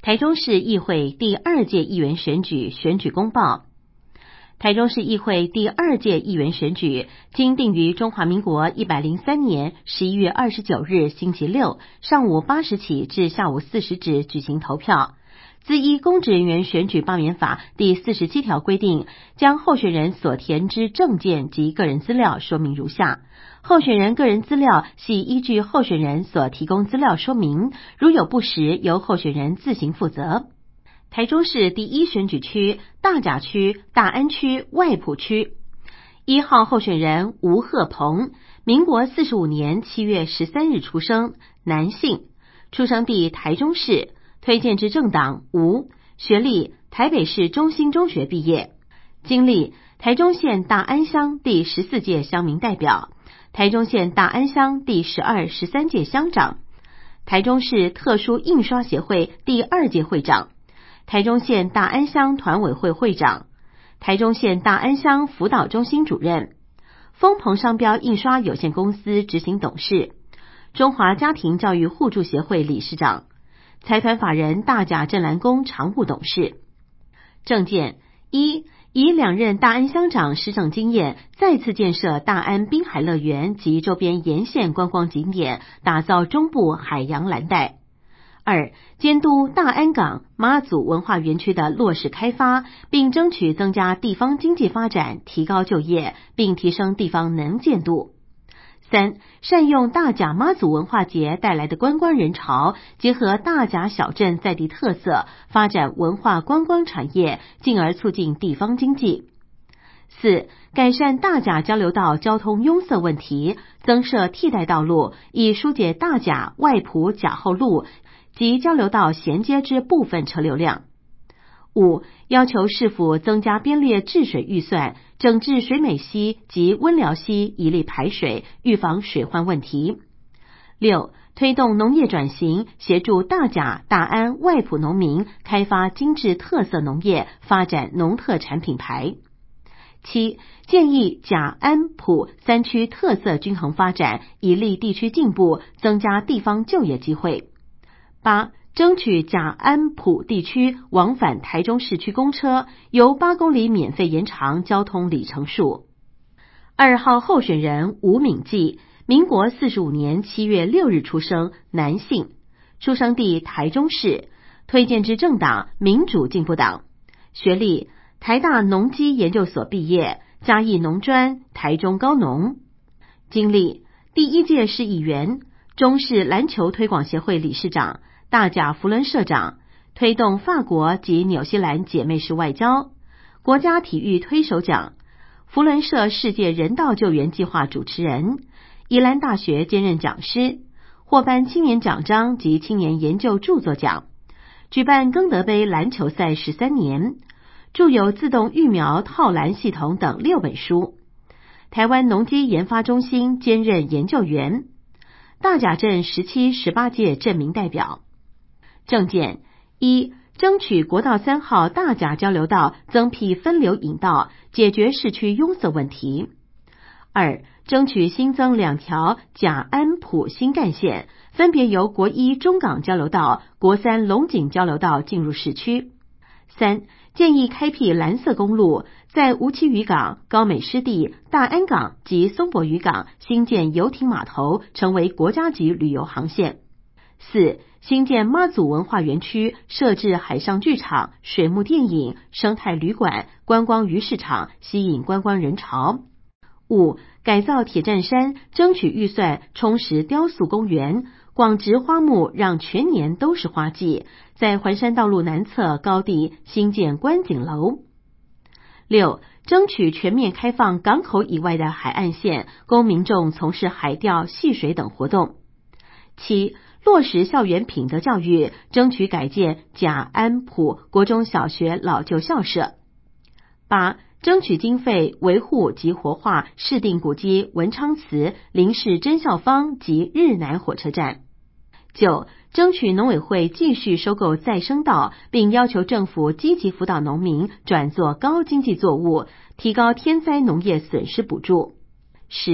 台中市议会第2届议员选举选举公报。台中市议会第2届议员选举经定于中华民国103年11月29日星期六上午8时起至下午4时止举行投票。自依公职人员选举罢免法第47条规定，将候选人所填之证件及个人资料说明如下。候选人个人资料系依据候选人所提供资料说明，如有不实，由候选人自行负责。台中市第1选举区大甲区、大安区、外埔区，1号候选人吴鹤鹏，民国45年7月13日出生，男性，出生地台中市，推荐之政党无，学历台北市中兴中学毕业，经历台中县大安乡第14届乡民代表，台中县大安乡第12、13届乡长，台中市特殊印刷协会第2届会长，台中县大安乡团委会会长，台中县大安乡辅导中心主任，丰鹏商标印刷有限公司执行董事，中华家庭教育互助协会理事长，财团法人大甲镇澜宫常务董事。政见1，以2任大安乡长施政经验，再次建设大安滨海乐园及周边沿线观光景点，打造中部海洋蓝带。2，监督大安港妈祖文化园区的落实开发，并争取增加地方经济发展，提高就业，并提升地方能见度。3，善用大甲妈祖文化节带来的观光人潮，结合大甲小镇在地特色，发展文化观光产业，进而促进地方经济。4，改善大甲交流道交通拥塞问题，增设替代道路，以疏解大甲外埔甲后路及交流道衔接之部分车流量。5，要求市府增加编列治水预算，整治水美溪及温寮溪一力排水，预防水患问题。6，推动农业转型，协助大甲、大安、外埔农民开发精致特色农业，发展农特产品牌。7，建议甲、安、埔3区特色均衡发展，以利地区进步，增加地方就业机会。8，争取甲、安、埔地区往返台中市区公车由8公里免费延长交通里程数。2号候选人吴敏记，民国45年7月6日出生，男性，出生地台中市，推荐之政党民主进步党，学历台大农机研究所毕业，嘉义农专、台中高农，经历第1届市议员，中市篮球推广协会理事长，大甲扶轮社长，推动法国及纽西兰姐妹市外交，国家体育推手奖，扶轮社世界人道救援计划主持人，宜兰大学兼任讲师，获颁青年奖章及青年研究著作奖，举办庚德杯篮球赛13年，著有自动育苗套篮系统等6本书，台湾农机研发中心兼任研究员，大甲镇17、18届镇民代表。政见1，争取国道3号大甲交流道增辟分流引道，解决市区拥塞问题。2，争取新增2条甲、安、埔新干线，分别由国1中港交流道、国3龙井交流道进入市区。3，建议开辟蓝色公路，在梧栖渔港、高美湿地、大安港及松柏渔港新建游艇码头，成为国家级旅游航线。4，新建妈祖文化园区，设置海上剧场、水幕电影、生态旅馆、观光鱼市场，吸引观光人潮。5，改造铁站山，争取预算充实雕塑公园，广植花木，让全年都是花季，在环山道路南侧高地新建观景楼。6，争取全面开放港口以外的海岸线，供民众从事海钓、戏水等活动。7，落实校园品德教育，争取改建甲、安、埔国中小学老旧校舍。8，争取经费维护及活化市定古迹文昌祠、林氏真孝坊及日南火车站。9，争取农委会继续收购再生稻，并要求政府积极辅导农民转做高经济作物，提高天灾农业损失补助。10，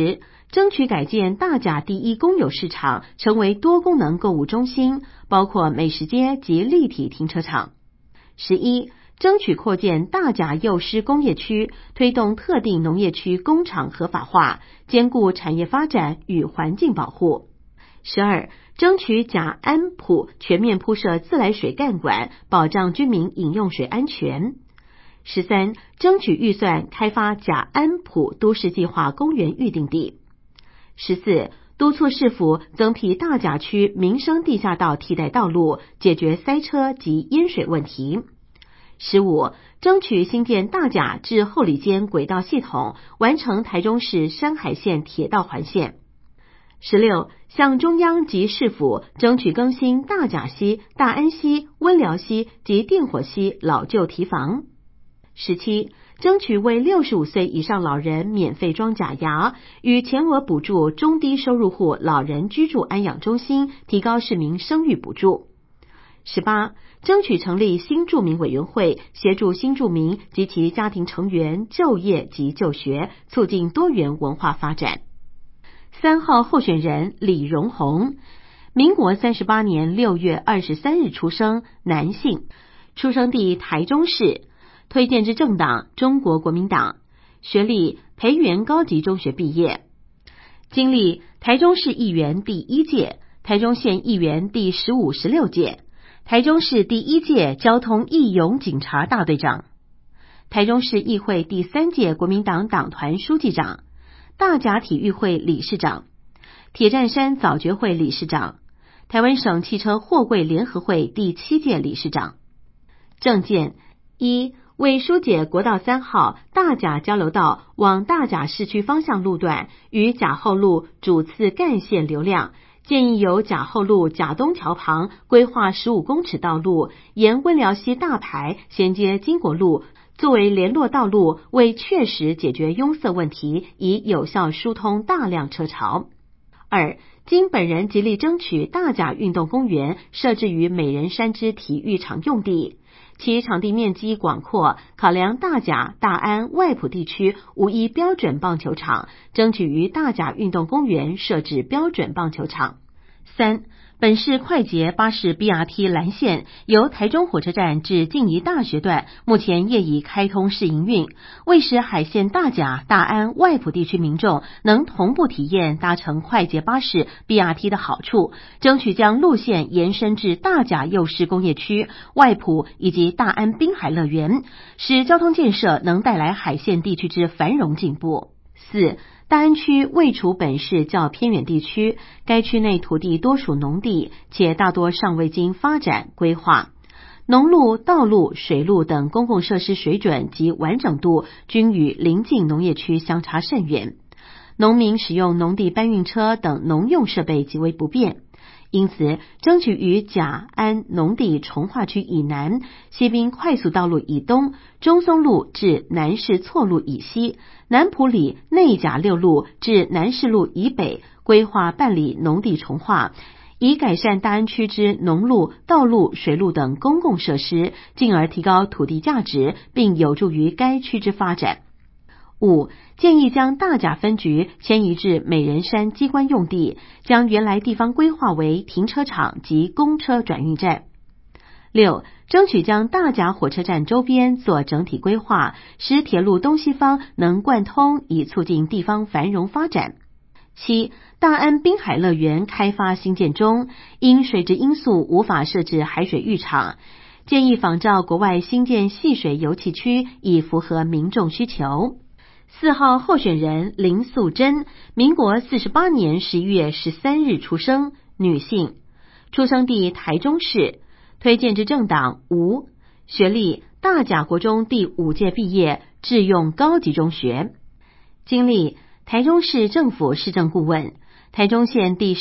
争取改建大甲第一公有市场，成为多功能购物中心，包括美食街及立体停车场。11、争取扩建大甲幼师工业区，推动特定农业区工厂合法化，兼顾产业发展与环境保护。12、争取甲安埔全面铺设自来水干管，保障居民饮用水安全。13、争取预算开发甲安埔都市计划公园预定地。14、督促市府增辟大甲区民生地下道替代道路，解决塞车及淹水问题。15、争取新建大甲至后里间轨道系统，完成台中市山海线铁道环线。16、向中央及市府争取更新大甲溪、大安溪、温寮溪及电火溪老旧堤防。17、争取为65岁以上老人免费装假牙，与全额补助中低收入户老人居住安养中心，提高市民生育补助。18、争取成立新住民委员会，协助新住民及其家庭成员就业及就学，促进多元文化发展。3号候选人李荣宏，民国38年6月23日出生，男性，出生地台中市，推荐之政党中国国民党，学历培元高级中学毕业，经历台中市议员第1届、台中县议员第15、16届，台中市第1届交通义勇警察大队长，台中市议会第3届国民党党团书记长，大甲体育会理事长，铁站山早觉会理事长，台湾省汽车货柜联合会第7届理事长。政见：1、为疏解国道3号大甲交流道往大甲市区方向路段与甲后路主次干线流量，建议由甲后路甲东桥旁规划15公尺道路，沿温寮溪大排衔接金国路，作为联络道路，为确实解决拥塞问题，以有效疏通大量车潮。2、经本人极力争取大甲运动公园设置于美人山之体育场用地，其场地面积广阔，考量大甲、大安、外埔地区无一标准棒球场，争取于大甲运动公园设置标准棒球场。3、本市快捷巴士 BRT 蓝线由台中火车站至静宜大学段，目前业已开通试营运，为使海线大甲、大安、外埔地区民众能同步体验搭乘快捷巴士 BRT 的好处，争取将路线延伸至大甲幼师工业区、外埔以及大安滨海乐园，使交通建设能带来海线地区之繁荣进步。4、大安区位处本市较偏远地区，该区内土地多属农地，且大多尚未经发展规划，农路、道路、水路等公共设施水准及完整度均与邻近农业区相差甚远，农民使用农地搬运车等农用设备极为不便。因此，争取于甲安农地重划区以南、西滨快速道路以东、中松路至南市错路以西、南埔里内甲6路至南市路以北规划办理农地重划，以改善大安区之农路、道路、水路等公共设施，进而提高土地价值，并有助于该区之发展。5、建议将大甲分局迁移至美人山机关用地，将原来地方规划为停车场及公车转运站。6、争取将大甲火车站周边做整体规划，使铁路东西方能贯通，以促进地方繁荣发展。7、大安滨海乐园开发兴建中，因水质因素无法设置海水浴场，建议仿照国外兴建戏水游憩区，以符合民众需求。4号候选人林素贞，民国48年11月13日出生，女性，出生地台中市，推荐之政党无，学历大甲国中第5届毕业，致用高级中学，经历台中市政府市政顾问，台中县第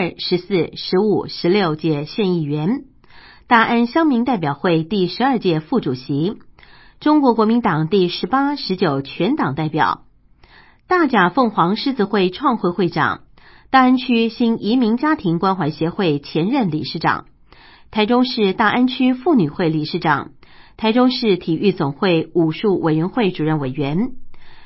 12、14、15、16届县议员，大安乡民代表会第12届副主席，中国国民党第18、19全党代表，大甲凤凰狮子会创会会长，大安区新移民家庭关怀协会前任理事长，台中市大安区妇女会理事长，台中市体育总会武术委员会主任委员，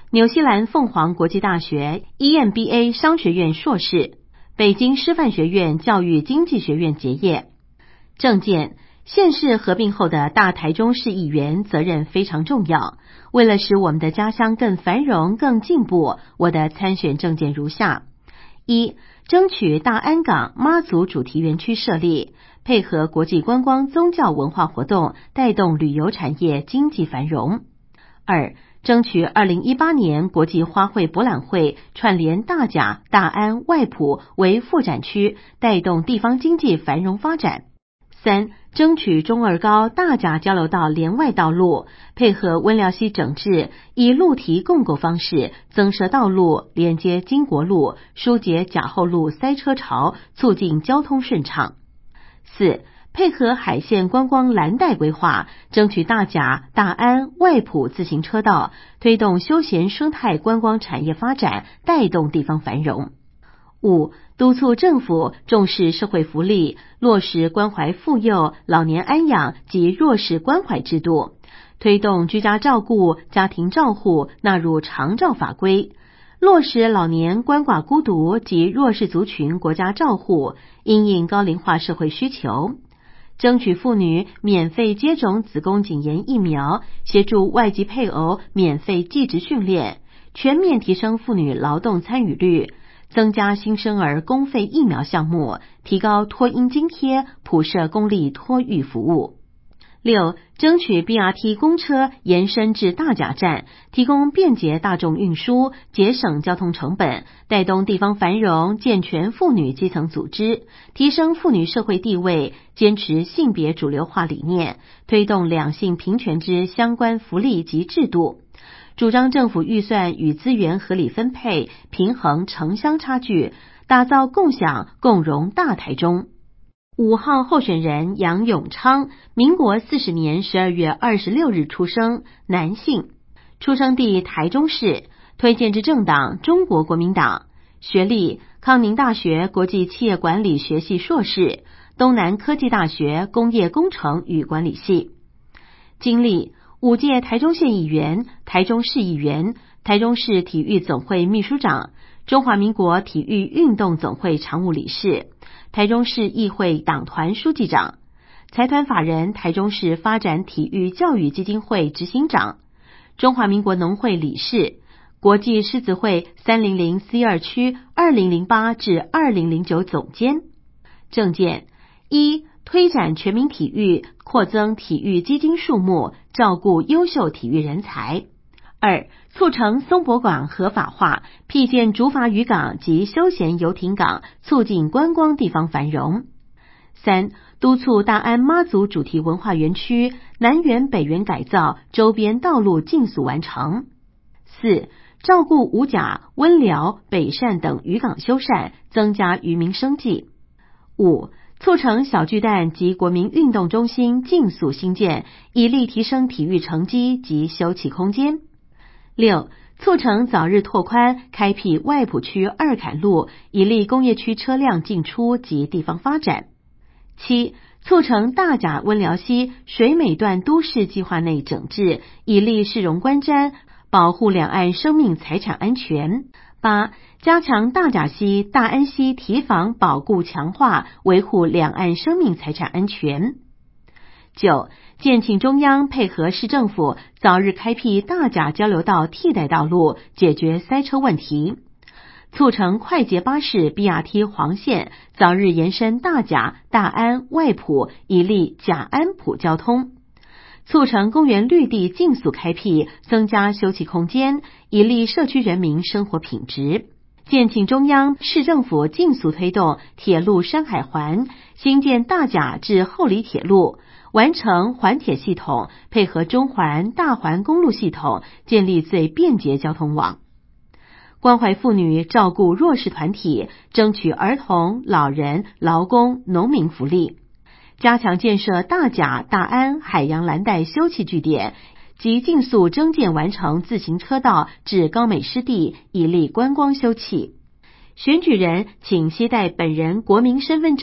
纽西兰凤凰国际大学 EMBA 商学院硕士，北京师范学院教育经济学院结业。政见：县市合并后的大台中市议员责任非常重要。为了使我们的家乡更繁荣、更进步，我的参选政见如下：一、争取大安港妈祖主题园区设立，配合国际观光宗教文化活动，带动旅游产业经济繁荣。二、争取2018年国际花卉博览会串联大甲、大安、外埔为副展区，带动地方经济繁荣发展。三、争取中二高大甲交流道连外道路，配合温寮溪整治，以路堤共构方式增设道路，连接经国路，疏解甲后路塞车潮，促进交通顺畅。四、配合海线观光蓝带规划，争取大甲、大安、外埔自行车道，推动休闲生态观光产业发展，带动地方繁荣。五、督促政府重视社会福利，落实关怀妇幼、老年安养及弱势关怀制度，推动居家照顾、家庭照护纳入长照法规，落实老年鳏寡孤独及弱势族群国家照护，因应高龄化社会需求，争取妇女免费接种子宫颈炎疫苗，协助外籍配偶免费技职训练，全面提升妇女劳动参与率，增加新生儿公费疫苗项目，提高托婴津贴，普设公立托育服务。六、争取 BRT 公车延伸至大甲站，提供便捷大众运输，节省交通成本，带动地方繁荣，健全妇女基层组织，提升妇女社会地位，坚持性别主流化理念，推动两性平权之相关福利及制度，主张政府预算与资源合理分配，平衡城乡差距，打造共享共荣大台中。5号候选人杨永昌，民国40年12月26日出生，男性，出生地台中市，推荐之政党中国国民党，学历康宁大学国际企业管理学系硕士，东南科技大学工业工程与管理系。经历5届台中县议员、台中市议员、台中市体育总会秘书长、中华民国体育运动总会常务理事、台中市议会党团书记长、财团法人台中市发展体育教育基金会执行长、中华民国农会理事、国际狮子会300C2区2008至2009总监。政见：一、推展全民体育，扩增体育基金数目，照顾优秀体育人才。二、促成松柏港合法化，辟建竹筏渔港及休闲游艇港，促进观光地方繁荣。三、督促大安妈祖主题文化园区南园北园改造，周边道路尽速完成。四、照顾五甲、温寮、北善等渔港修缮，增加渔民生计。五、促成小巨蛋及国民运动中心尽速兴建，以力提升体育成绩及休憩空间。六、促成早日拓宽开辟外埔区二坎路，以利工业区车辆进出及地方发展。七、促成大甲温寮溪水美段都市计划内整治，以利市容观瞻，保护两岸生命财产安全。八、加强大甲溪、大安溪堤防保固强化，维护两岸生命财产安全。九、建请中央配合市政府早日开辟大甲交流道替代道路，解决塞车问题，促成快捷巴士 BRT 黄线早日延伸大甲、大安、外埔，以利甲安埔交通，促成公园绿地尽速开辟，增加休憩空间，以利社区人民生活品质。建请中央、市政府尽速推动铁路山海环，兴建大甲至后里铁路，完成环铁系统，配合中环、大环公路系统，建立最便捷交通网。关怀妇女，照顾弱势团体，争取儿童、老人、劳工、农民福利，加强建设大甲、大安海洋蓝带休憩据点，及尽速征建完成自行车道至高美湿地，以利观光休憩。选举人请携带本人国民身份证、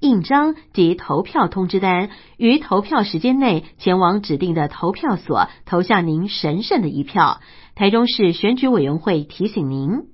印章及投票通知单，于投票时间内前往指定的投票所投下您神圣的一票。台中市选举委员会提醒您。